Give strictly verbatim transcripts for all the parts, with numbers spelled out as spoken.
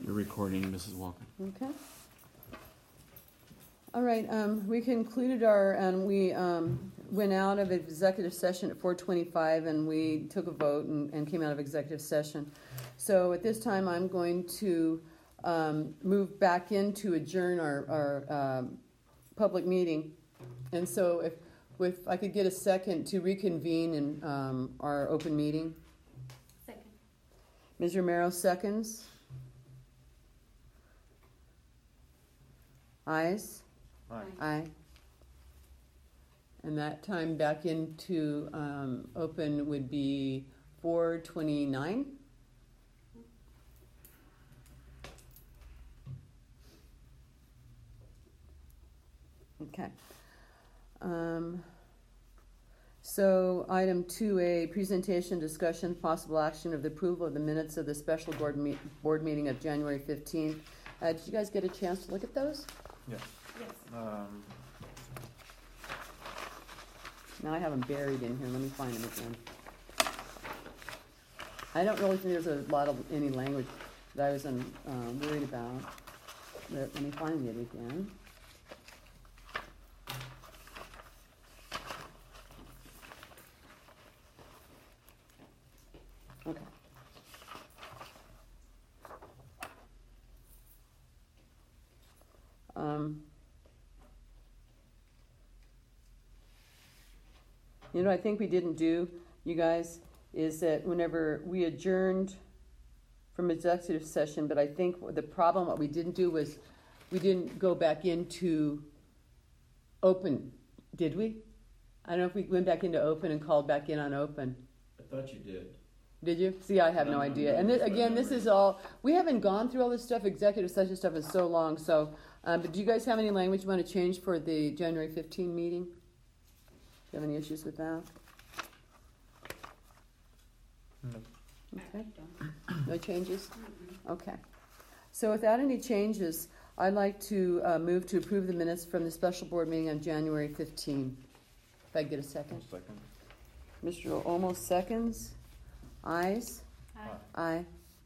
You're recording, Missus Walker. Okay. All right, um, we concluded our, and we um, went out of executive session at four twenty-five, and we took a vote and, and came out of executive session. So at this time, I'm going to um, move back in to adjourn our, our um, public meeting. And so if, if I could get a second to reconvene in um, our open meeting. Second. Miz Romero seconds. Ayes? Aye. Aye. And that time back into um, open would be four twenty-nine. Okay. Um, so item two A, presentation, discussion, possible action of the approval of the minutes of the special board, me- board meeting of January fifteenth. Uh, did you guys get a chance to look at those? Yes. Yes. Um, Now I have them buried in here. Let me find them again. I don't really think there's a lot of any language that I was um, um, worried about. But let me find it again. Okay. Um, You know what I think we didn't do, you guys, is that whenever we adjourned from executive session, but I think the problem, what we didn't do was we didn't go back into open, did we? I don't know if we went back into open and called back in on open. I thought you did. Did you? See, I have no, No, no, idea. no, And this, I again, this remember. is all, we haven't gone through all this stuff, executive session stuff is so long, so, um, but do you guys have any language you want to change for the January fifteenth meeting? Do you have any issues with that? no. Okay. No changes? Okay. So without any changes, I'd like to uh, move to approve the minutes from the special board meeting on January fifteenth. If I could get a second. Second. Mister Olmos seconds. Ayes? Aye. Aye.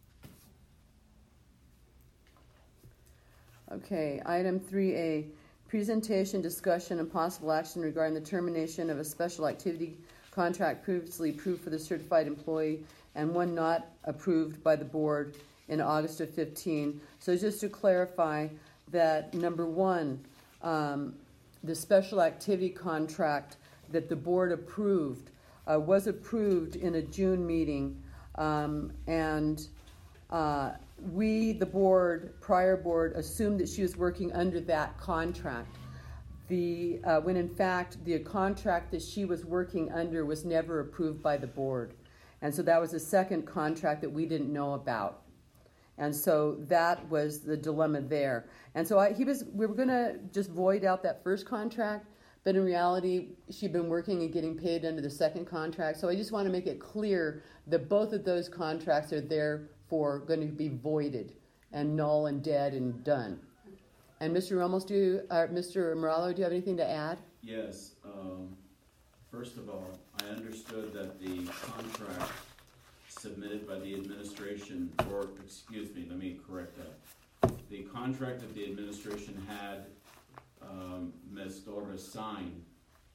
Okay, item three A, presentation, discussion, and possible action regarding the termination of a special activity contract previously approved for the certified employee and one not approved by the board in August of fifteen. So just to clarify that, number one, um, the special activity contract that the board approved uh, was approved in a June meeting, um, and uh, we, the board, prior board, assumed that she was working under that contract. The, uh, when in fact the contract that she was working under was never approved by the board. And so that was a second contract that we didn't know about. And so that was the dilemma there. And so I, he was, we were gonna just void out that first contract, but in reality, she'd been working and getting paid under the second contract. So I just want to make it clear that both of those contracts are therefore going to be voided and null and dead and done. And Mister Ramos, do you, uh, Mister Moralo, do you have anything to add? Yes. Um, first of all, I understood that the contract submitted by the administration, or excuse me, let me correct that. The contract that the administration had um, Miz Torres sign,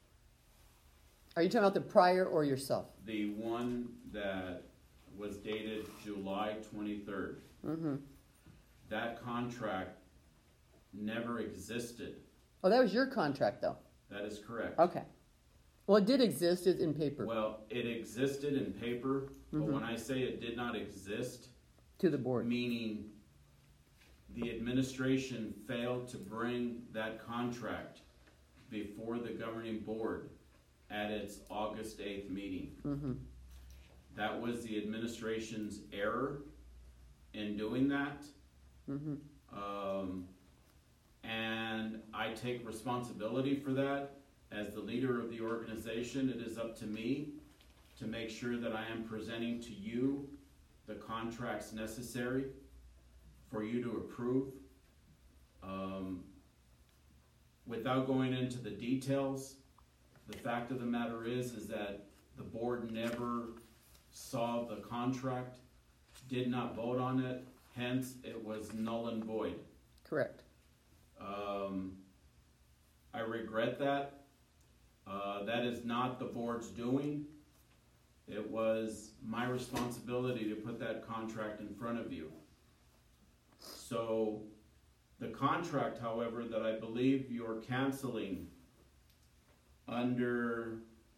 Are you talking about the prior or yourself? the one that was dated July twenty-third, Mm-hmm. that contract never existed. Oh, that was your contract, though. That is correct. Okay. Well, it did exist it's in paper Well, it existed in paper, but Mhm. when I say it did not exist, to the board. meaning the administration failed to bring that contract before the governing board at its August eighth meeting. Mm-hmm. That was the administration's error in doing that. Mm-hmm. Um, and I take responsibility for that. As the leader of the organization, it is up to me to make sure that I am presenting to you the contracts necessary for you to approve. Um, without going into the details, the fact of the matter is, is that the board never saw the contract, did not vote on it, hence it was null and void. Correct. Um, I regret that. Uh, that is not the board's doing. It was my responsibility to put that contract in front of you. So the contract, however, that I believe you're canceling under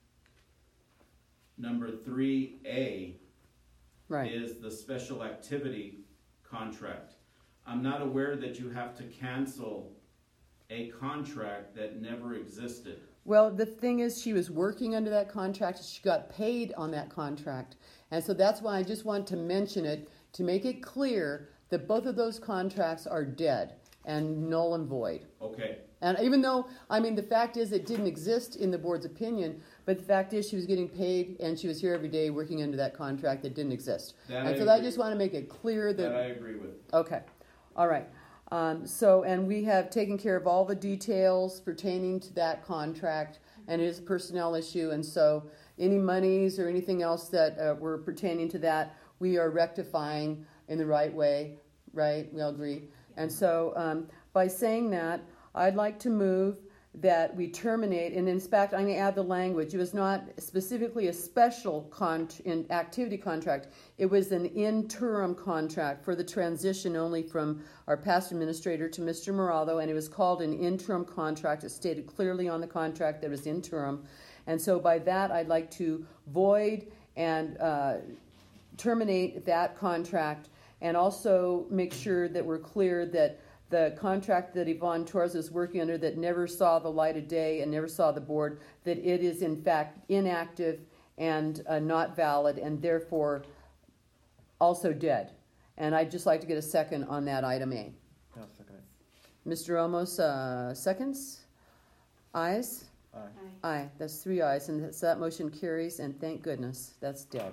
number three A Right. is the special activity contract. I'm not aware that you have to cancel a contract that never existed. Well, the thing is, she was working under that contract. She got paid on that contract. And so that's why I just want to mention it to make it clear that both of those contracts are dead and null and void. Okay, And even though, I mean, the fact is it didn't exist in the board's opinion, but the fact is she was getting paid and she was here every day working under that contract that didn't exist. That and I so I agree. just want to make it clear that... that I agree with. Okay, all right. Um, so, and we have taken care of all the details pertaining to that contract, and it is a personnel issue, and so any monies or anything else that uh, were pertaining to that, we are rectifying in the right way, right? We all agree. And so, um, by saying that, I'd like to move that we terminate, and in fact, I'm going to add the language. It was not specifically a special con- in activity contract. It was an interim contract for the transition only from our past administrator to Mister Morado, and it was called an interim contract. It stated clearly on the contract that it was interim. And so by that, I'd like to void and uh, terminate that contract, and also make sure that we're clear that the contract that Yvonne Torres is working under that never saw the light of day and never saw the board, that it is in fact inactive and uh, not valid, and therefore also dead. And I'd just like to get a second on that item A. I'll second it. Mister Olmos, uh, seconds? Ayes? Aye. Aye, that's three ayes, and so that motion carries, and thank goodness, that's dead.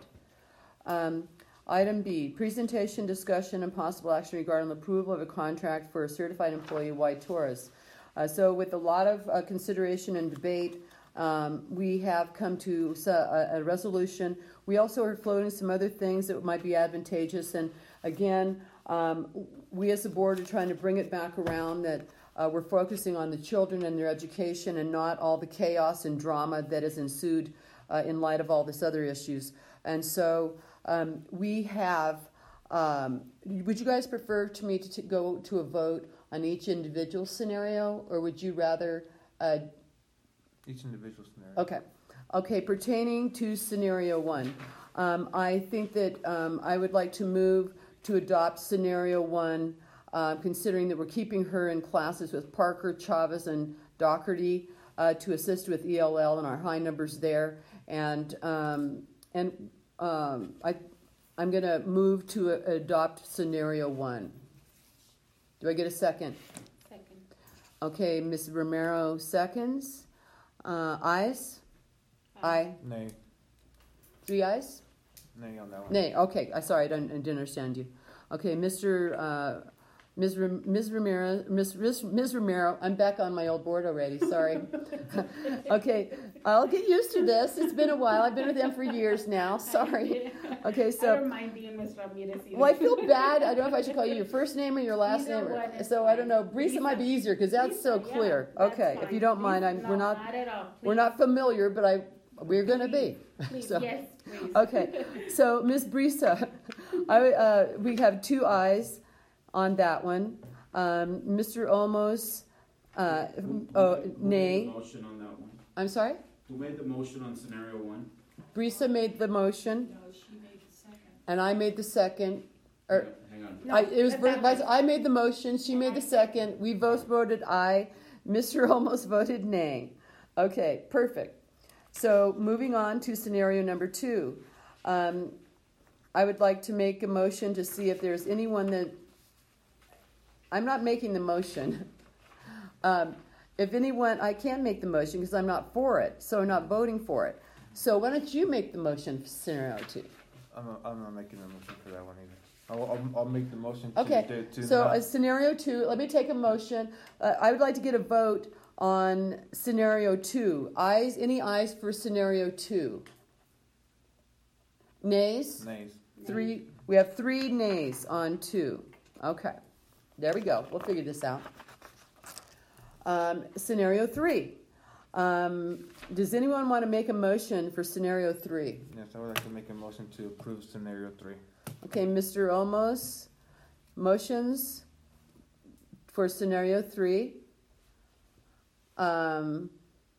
Um, Item B, presentation, discussion, and possible action regarding the approval of a contract for a certified employee, Y. Torres. Uh, so with a lot of uh, consideration and debate, um, we have come to a, a resolution. We also are floating some other things that might be advantageous, and again, um, we as a board are trying to bring it back around that uh, we're focusing on the children and their education and not all the chaos and drama that has ensued uh, in light of all this other issues. And so Um, we have, um, would you guys prefer to me to t- go to a vote on each individual scenario, or would you rather, uh, Each individual scenario. okay, okay, pertaining to scenario one, um, I think that um, I would like to move to adopt scenario one, uh, considering that we're keeping her in classes with Parker, Chavez, and Doherty uh, to assist with E L L and our high numbers there, and um, and Um, I, I'm going to move to a, adopt scenario one. Do I get a second? Second. Okay, Miz Romero seconds. Uh, ayes? Aye. Nay. Three ayes? Nay on that one. Nay. Okay. I sorry, I didn't, I didn't understand you. Okay, Mister Uh, Miz Ram- Miz Romero, Miz Miz Miz Romero. I'm back on my old board already. Sorry. Okay, I'll get used to this. It's been a while. I've been with them for years now. Sorry. Okay, I so. don't mind being Miss Ramirez either. Well, I feel bad. I don't know if I should call you your first name or your last Either name. one Or, is so I don't know. fine. Brisa might be easier because that's so Lisa, yeah, clear. that's Okay, if fine. you don't mind, I'm Please, we're no, not not at all. we're Please. not familiar, but I we're gonna be. Please, So- yes, please. Okay, so Miss Brisa, I uh, we have two ayes on that one. Um, Mister Olmos, uh, Who- oh, who made- who made nay. the motion on that one? I'm sorry. Who made the motion on scenario one? Brisa made the motion, No, she made the second. and I made the second. Or Hang on. No, I, it was let that vice- one. I made the motion. She made the second. We both voted aye. Mister Olmos voted nay. Okay, perfect. So moving on to scenario number two, um, I would like to make a motion to see if there's anyone that I'm not making the motion. Um, if anyone, I can't make the motion because I'm not for it, so I'm not voting for it. So why don't you make the motion for scenario two? I'm not, I'm not making a motion for that one either. I'll, I'll, I'll make the motion to, Okay, to, to so not, uh, scenario two, let me take a motion. Uh, I would like to get a vote on scenario two. Ayes, any ayes for scenario two? Nays? nays. Three, we have three nays on two. Okay, there we go. We'll figure this out. Um, scenario three. Um, does anyone want to make a motion for scenario three? Yes, I would like to make a motion to approve scenario three. Okay, Mister Olmos, motions for scenario three. Um,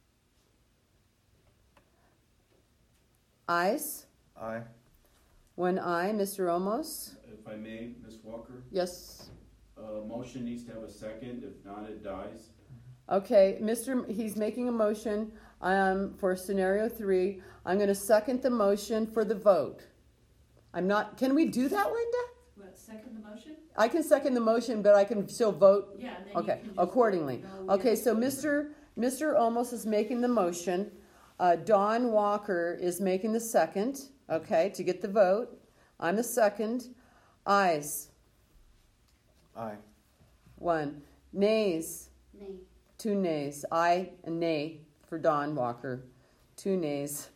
ayes? Aye. One aye, Mister Olmos? If I may, Miz Walker, Yes. uh, motion needs to have a second, if not, it dies. Okay, Mister M- he's making a motion um, for scenario three. I'm going to second the motion for the vote. I'm not, can we do that, Linda? What, second the motion? I can second the motion, but I can still vote. Yeah, and then you Okay, can just accordingly. vote no, Okay, yes, so or- Mister Mister Olmos is making the motion. Uh, Don Walker is making the second, okay, to get the vote. I'm the second. Ayes, Aye. one. Nays, Nay. two nays. Aye and nay for Don Walker. Two nays.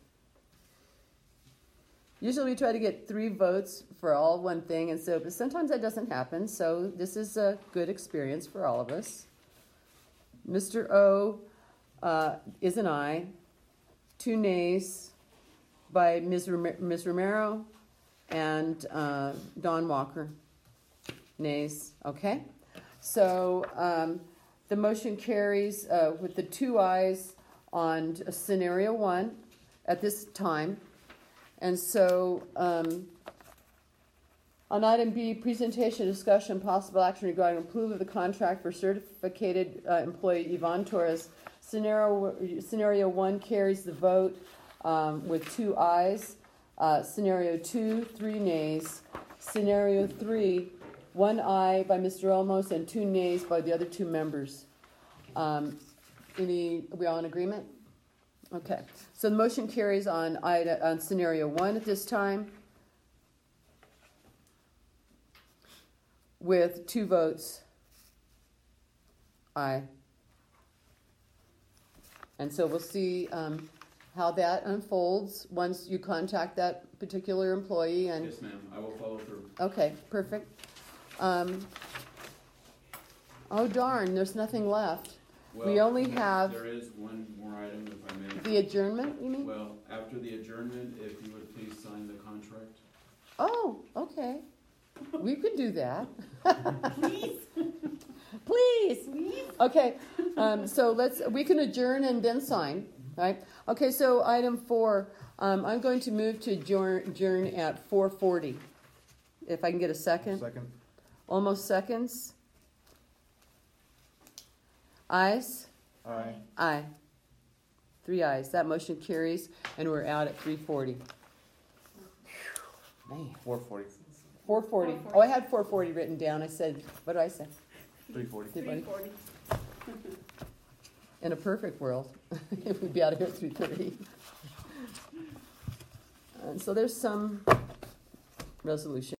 Usually we try to get three votes for all one thing, and so, but sometimes that doesn't happen, so this is a good experience for all of us. Mister O uh, is an aye. Two nays by Miz Rom- Miz Romero and uh, Don Walker. Nays, okay? So um, the motion carries uh, with the two ayes on scenario one at this time. And so um, on item B, presentation, discussion, possible action regarding approval of the contract for certificated uh, employee Yvonne Torres. Scenario, scenario one carries the vote um, with two ayes. Uh, scenario two, three nays. Scenario three, one aye by Mister Olmos and two nays by the other two members. Um, any, are we all in agreement? Okay. So the motion carries on, ida- on scenario one at this time with two votes aye. And so we'll see um, how that unfolds once you contact that particular employee. And Yes, ma'am, I will follow through. okay, perfect. Um, oh darn, there's nothing left. We Well, only have There is one more item, if I may. the adjournment, you mean? Well, after the adjournment, if you would please sign the contract. Oh, okay. We could do that. Please, Please. please. Okay, um, so let's, we can adjourn and then sign, right? Okay, so item four, um, I'm going to move to adjourn, adjourn at four forty. If I can get a second. Second. Almost seconds. Ayes? Aye. Aye. Three ayes. That motion carries, and we're out at three forty. Man, Four forty. four forty. Oh, I had four forty written down. I said, what did I say? Three forty. Did I- Three forty. In a perfect world, if we'd be out of here at three thirty. And so there's some resolution.